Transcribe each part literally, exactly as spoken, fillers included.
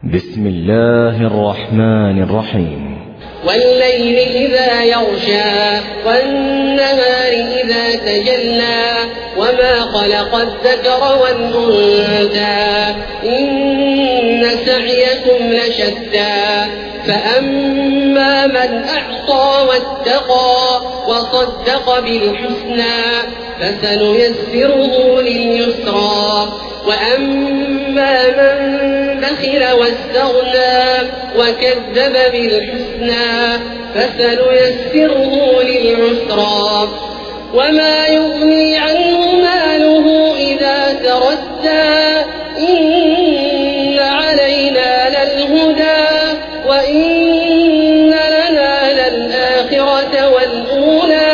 بسم الله الرحمن الرحيم. والليل إذا يغشى والنهار إذا تجلى وما خلق الذكر والأنثى إن سعيكم لشتى فأما من أعطى واتقى وصدق بالحسنى فسنيسره لليسرى وأما من بخل واستغنى وكذب بالحسنى فسنيسره للعسرى وما يغني عنه ماله إذا تردى إن علينا للهدى وإن لنا للآخرة والأولى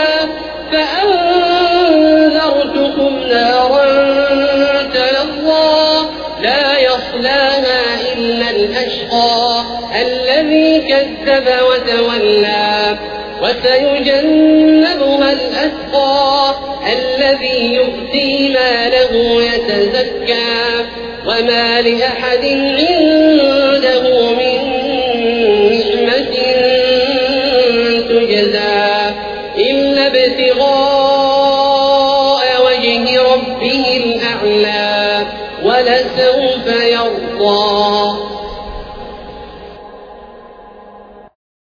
فأنذرتكم نارا تلظى لا يصلاها إلا الأشقى الذي كذب وتولى وسيجنبها الأتقى الذي يؤتي ماله يتزكى وما لأحد عنده من نعمة تجزى إلا ابتغاء وجه ربه الأعلى ولسوف يرضى.